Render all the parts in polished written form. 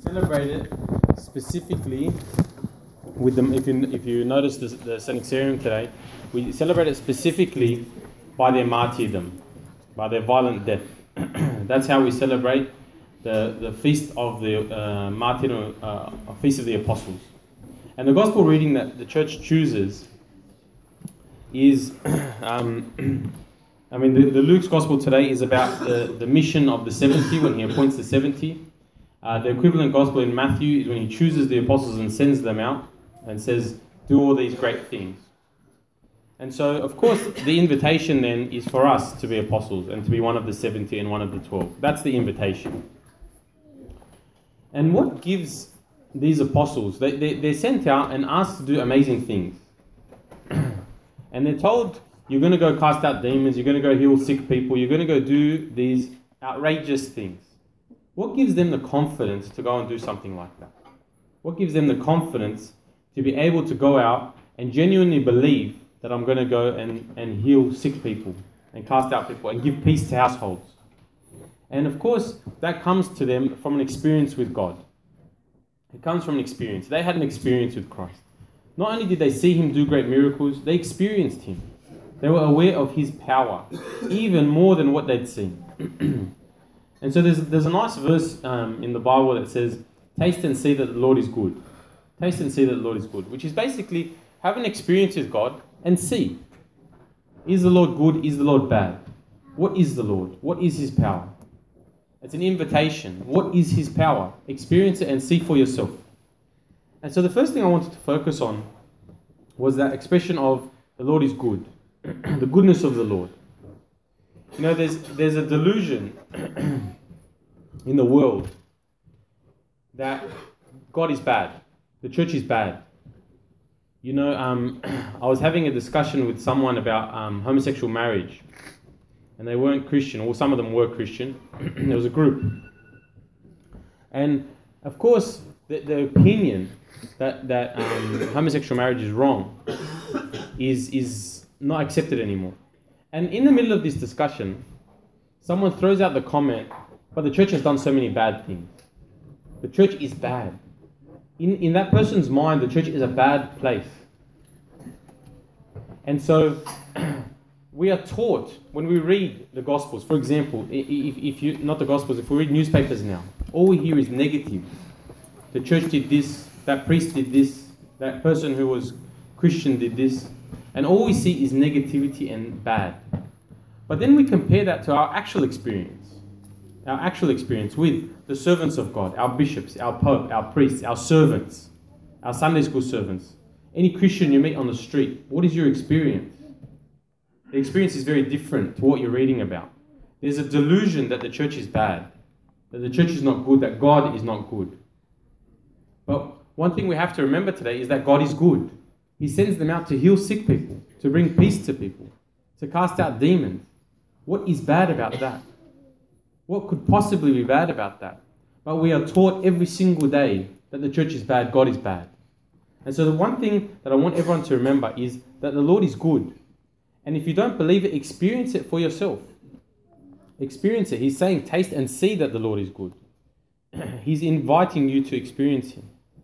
celebrate it specifically with them. If you notice the Synaxarium today, we celebrate it specifically by their martyrdom, by their violent death. That's how we celebrate the feast of the martyrdom, feast of the apostles. And the gospel reading that the church chooses is, the Luke's gospel today is about the mission of the 70 when he appoints the 70. The equivalent gospel in Matthew is when he chooses the apostles and sends them out and says, do all these great things. And so, of course, the invitation then is for us to be apostles and to be one of the 70 and one of the 12. That's the invitation. And what gives these apostles, they're sent out and asked to do amazing things. And they're told, you're going to go cast out demons, you're going to go heal sick people, you're going to go do these outrageous things. What gives them the confidence to go and do something like that? What gives them the confidence to be able to go out and genuinely believe that I'm going to go and heal sick people and cast out people and give peace to households? And of course, that comes to them from an experience with God. It comes from an experience. They had an experience with Christ. Not only did they see him do great miracles, they experienced him. They were aware of his power, even more than what they'd seen. And so there's a nice verse in the Bible that says, taste and see that the Lord is good. Taste and see that the Lord is good. Which is basically have an experience with God and see. Is the Lord good? Is the Lord bad? What is the Lord? What is his power? It's an invitation. What is his power? Experience it and see for yourself. And so the first thing I wanted to focus on was that expression of the Lord is good. The goodness of the Lord. You know, there's a delusion in the world that God is bad. The church is bad. You know, I was having a discussion with someone about homosexual marriage. And they weren't Christian, or some of them were Christian. There was a group. And, of course, the opinion that homosexual marriage is wrong is not accepted anymore. And in the middle of this discussion, someone throws out the comment, but the church has done so many bad things. The church is bad. In that person's mind, the church is a bad place. And so we are taught when we read the Gospels, for example, if we read newspapers now, all we hear is negative. The church did this, that priest did this, that person who was Christian did this, and all we see is negativity and bad. But then we compare that to our actual experience with the servants of God, our bishops, our pope, our priests, our servants, our Sunday school servants. Any Christian you meet on the street, what is your experience? The experience is very different to what you're reading about. There's a delusion that the church is bad, that the church is not good, that God is not good. But one thing we have to remember today is that God is good. He sends them out to heal sick people, to bring peace to people, to cast out demons. What is bad about that? What could possibly be bad about that? But we are taught every single day that the church is bad, God is bad. And so the one thing that I want everyone to remember is that the Lord is good. And if you don't believe it, experience it for yourself. Experience it. He's saying, taste and see that the Lord is good. He's inviting you to experience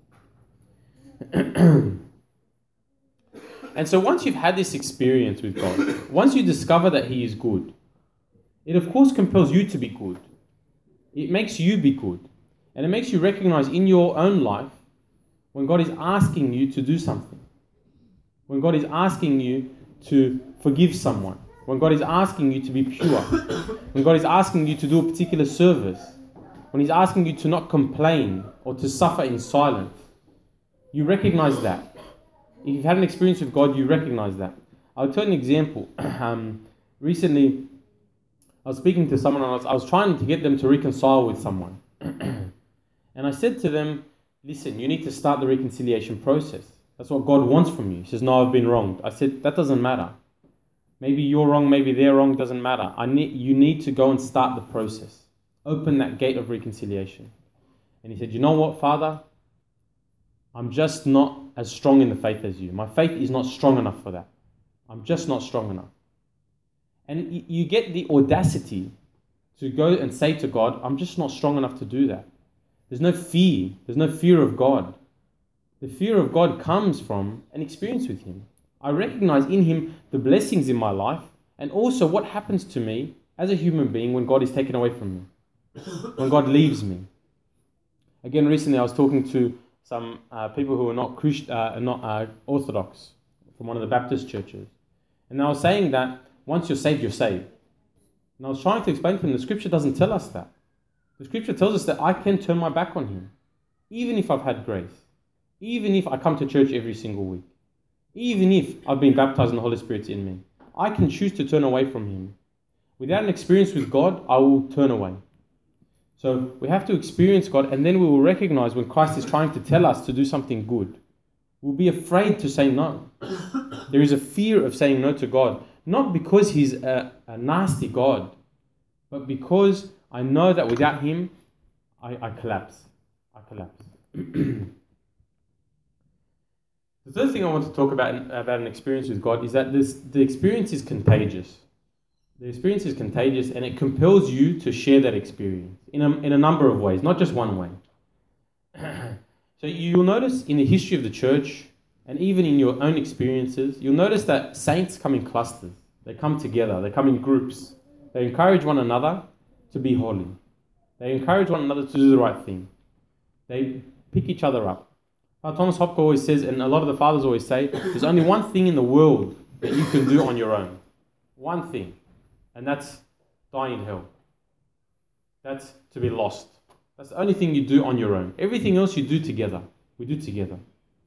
him. And so once you've had this experience with God, once you discover that he is good, it of course compels you to be good. It makes you be good. And it makes you recognize in your own life when God is asking you to do something. When God is asking you to forgive someone. When God is asking you to be pure. When God is asking you to do a particular service. When he's asking you to not complain or to suffer in silence. You recognize that. If you've had an experience with God, you recognize that. I'll tell you an example. Recently, I was speaking to someone and I was trying to get them to reconcile with someone. And I said to them, listen, you need to start the reconciliation process. That's what God wants from you. He says, no, I've been wronged. I said, that doesn't matter. Maybe you're wrong, maybe they're wrong, doesn't matter. You need to go and start the process. Open that gate of reconciliation. And he said, you know what, Father? I'm just not as strong in the faith as you. My faith is not strong enough for that. I'm just not strong enough. And you get the audacity to go and say to God, I'm just not strong enough to do that. There's no fear. There's no fear of God. The fear of God comes from an experience with Him. I recognize in Him the blessings in my life and also what happens to me as a human being when God is taken away from me, when God leaves me. Again, recently I was talking to some people who are not Orthodox from one of the Baptist churches. And I was saying that once you're saved, you're saved. And I was trying to explain to them the scripture doesn't tell us that. The scripture tells us that I can turn my back on Him, even if I've had grace, even if I come to church every single week, even if I've been baptized and the Holy Spirit's in me. I can choose to turn away from Him. Without an experience with God, I will turn away. So we have to experience God, and then we will recognize when Christ is trying to tell us to do something good. We'll be afraid to say no. There is a fear of saying no to God, not because He's a nasty God, but because I know that without Him, I collapse. I collapse. The third thing I want to talk about an experience with God is that the experience is contagious. The experience is contagious, and it compels you to share that experience in a number of ways, not just one way. So you'll notice in the history of the church, and even in your own experiences, you'll notice that saints come in clusters. They come together. They come in groups. They encourage one another to be holy. They encourage one another to do the right thing. They pick each other up. Thomas Hopker always says, and a lot of the fathers always say, there's only one thing in the world that you can do on your own. One thing. And that's die in hell. That's to be lost. That's the only thing you do on your own. Everything else you do together. We do together.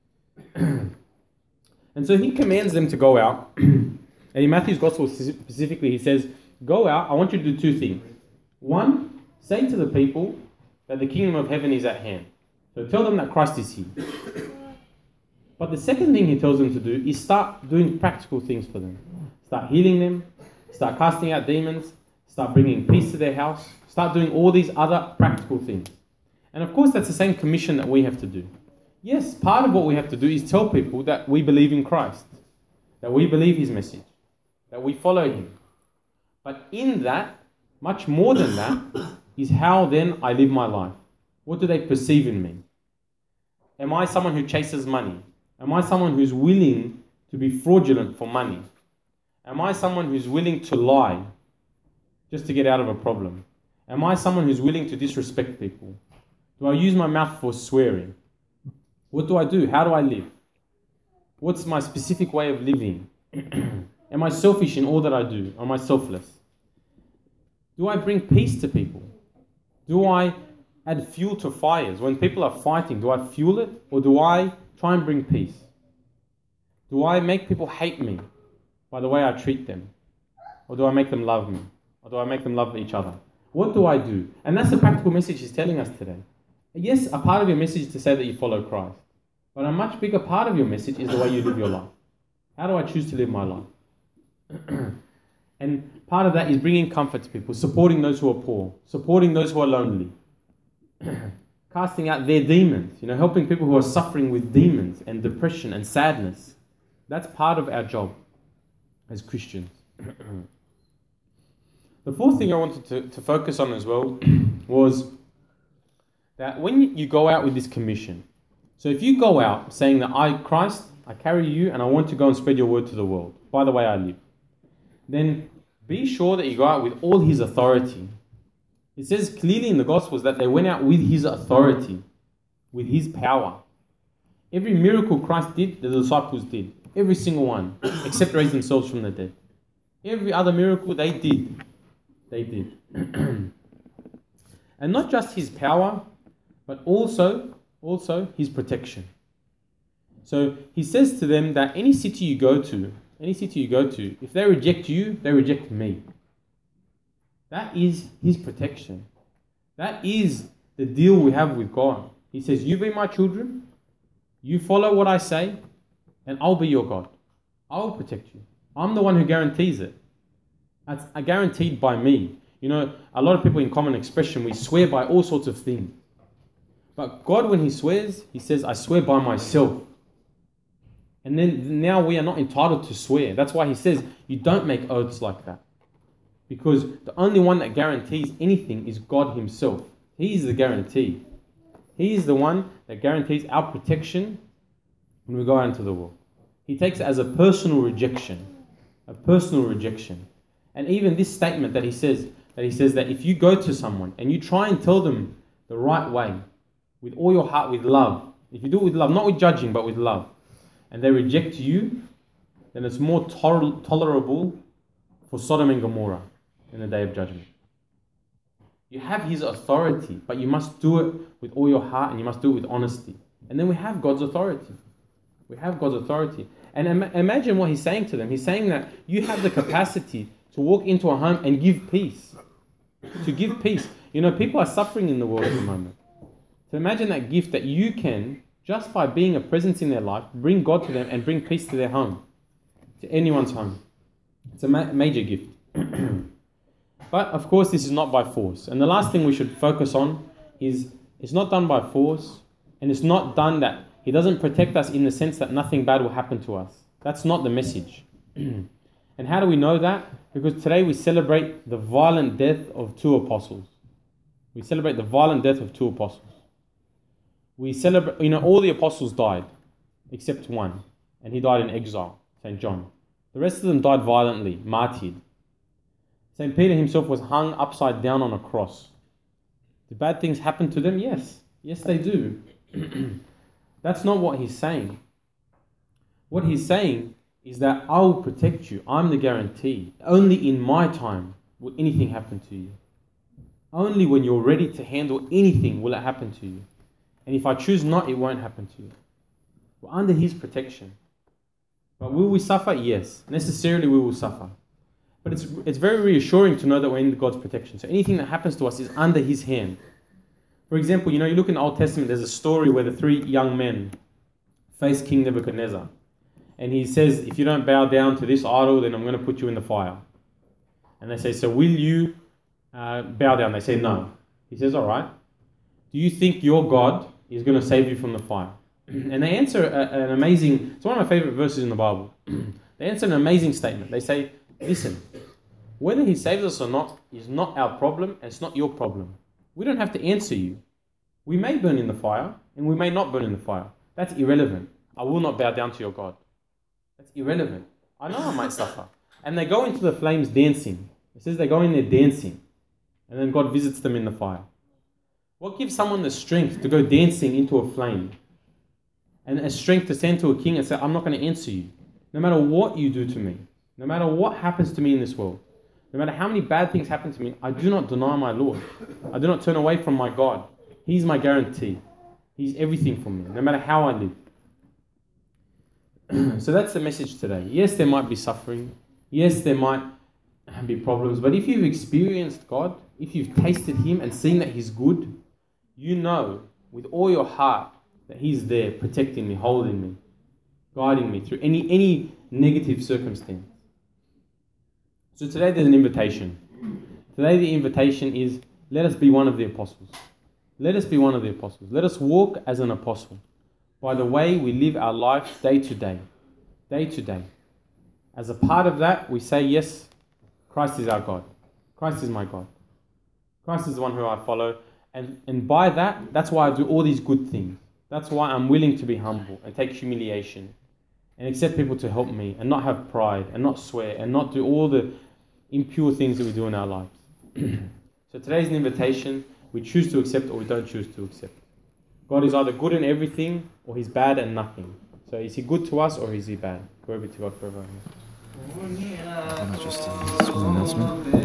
And so he commands them to go out. And in Matthew's Gospel specifically, he says, go out. I want you to do two things. One, say to the people that the kingdom of heaven is at hand. So tell them that Christ is here. But the second thing he tells them to do is start doing practical things for them. Start healing them. Start casting out demons. Start bringing peace to their house. Start doing all these other practical things. And of course, that's the same commission that we have to do. Yes, part of what we have to do is tell people that we believe in Christ, that we believe His message, that we follow Him. But in that, much more than that, is how then I live my life. What do they perceive in me? Am I someone who chases money? Am I someone who's willing to be fraudulent for money? Am I someone who's willing to lie just to get out of a problem? Am I someone who's willing to disrespect people? Do I use my mouth for swearing? What do I do? How do I live? What's my specific way of living? Am I selfish in all that I do? Am I selfless? Do I bring peace to people? Do I add fuel to fires? When people are fighting, do I fuel it? Or do I try and bring peace? Do I make people hate me by the way I treat them? Or do I make them love me? Or do I make them love each other? What do I do? And that's the practical message he's telling us today. Yes, a part of your message is to say that you follow Christ. But a much bigger part of your message is the way you live your life. How do I choose to live my life? And part of that is bringing comfort to people, supporting those who are poor, supporting those who are lonely, casting out their demons, helping people who are suffering with demons and depression and sadness. That's part of our job as Christians. The fourth thing I wanted to focus on as well was that when you go out with this commission, so if you go out saying that Christ, I carry you and I want to go and spread your word to the world, by the way I live, then be sure that you go out with all His authority. It says clearly in the Gospels that they went out with His authority, with His power. Every miracle Christ did, the disciples did. Every single one, except raise themselves from the dead. Every other miracle they did. They did. And not just His power, but also His protection. So He says to them that any city you go to, if they reject you, they reject me. That is His protection. That is the deal we have with God. He says, you be my children, you follow what I say, and I'll be your God. I will protect you. I'm the one who guarantees it. That's guaranteed by me. A lot of people in common expression, we swear by all sorts of things. But God, when He swears, He says, I swear by myself. And then now we are not entitled to swear. That's why He says, you don't make oaths like that. Because the only one that guarantees anything is God Himself. He is the guarantee. He is the one that guarantees our protection when we go out into the world. He takes it as a personal rejection. A personal rejection. And even this statement that he says that if you go to someone and you try and tell them the right way, with all your heart, with love, if you do it with love, not with judging, but with love, and they reject you, then it's more tolerable for Sodom and Gomorrah in the day of judgment. You have his authority, but you must do it with all your heart and you must do it with honesty. And then we have God's authority. We have God's authority. And imagine what he's saying to them. He's saying that you have the capacity to walk into a home and give peace. To give peace. You know, people are suffering in the world at the moment. So imagine that gift that you can, just by being a presence in their life, bring God to them and bring peace to their home. To anyone's home. It's a major gift. But of course this is not by force. And the last thing we should focus on is it's not done by force, and it's not done that he doesn't protect us in the sense that nothing bad will happen to us. That's not the message. And how do we know that? Because today we celebrate the violent death of two apostles. We celebrate the violent death of two apostles. We celebrate, all the apostles died, except one, and he died in exile, St. John. The rest of them died violently, martyred. St. Peter himself was hung upside down on a cross. Do bad things happen to them? Yes. Yes, they do. That's not what he's saying. What he's saying is that I will protect you. I'm the guarantee. Only in my time will anything happen to you. Only when you're ready to handle anything will it happen to you. And if I choose not, it won't happen to you. We're under his protection. But will we suffer? Yes. Necessarily we will suffer. But it's very reassuring to know that we're in God's protection. So anything that happens to us is under his hand. For example, you look in the Old Testament, there's a story where the three young men face King Nebuchadnezzar. And he says, if you don't bow down to this idol, then I'm going to put you in the fire. And they say, so will you bow down? They say, no. He says, all right. Do you think your God is going to save you from the fire? And they answer an amazing, it's one of my favorite verses in the Bible. They answer an amazing statement. They say, listen, whether he saves us or not is not our problem, and it's not your problem. We don't have to answer you. We may burn in the fire, and we may not burn in the fire. That's irrelevant. I will not bow down to your God. That's irrelevant. I know I might suffer. And they go into the flames dancing. It says they go in there dancing, and then God visits them in the fire. What gives someone the strength to go dancing into a flame? And a strength to stand to a king and say, I'm not going to answer you. No matter what you do to me. No matter what happens to me in this world, no matter how many bad things happen to me, I do not deny my Lord. I do not turn away from my God. He's my guarantee. He's everything for me, no matter how I live. So that's the message today. Yes, there might be suffering. Yes, there might be problems. But if you've experienced God, if you've tasted him and seen that he's good, you know with all your heart that he's there protecting me, holding me, guiding me through any negative circumstance. So today there's an invitation. Today the invitation is, let us be one of the apostles. Let us be one of the apostles. Let us walk as an apostle by the way we live our life day to day. Day to day. As a part of that, we say, yes, Christ is our God. Christ is my God. Christ is the one who I follow. And by that, that's why I do all these good things. That's why I'm willing to be humble and take humiliation and accept people to help me and not have pride and not swear and not do all the impure things that we do in our lives. So today's an invitation. We choose to accept or we don't choose to accept. God is either good in everything or he's bad at nothing. So is he good to us or is he bad? Glory be to God forever. Just a small announcement.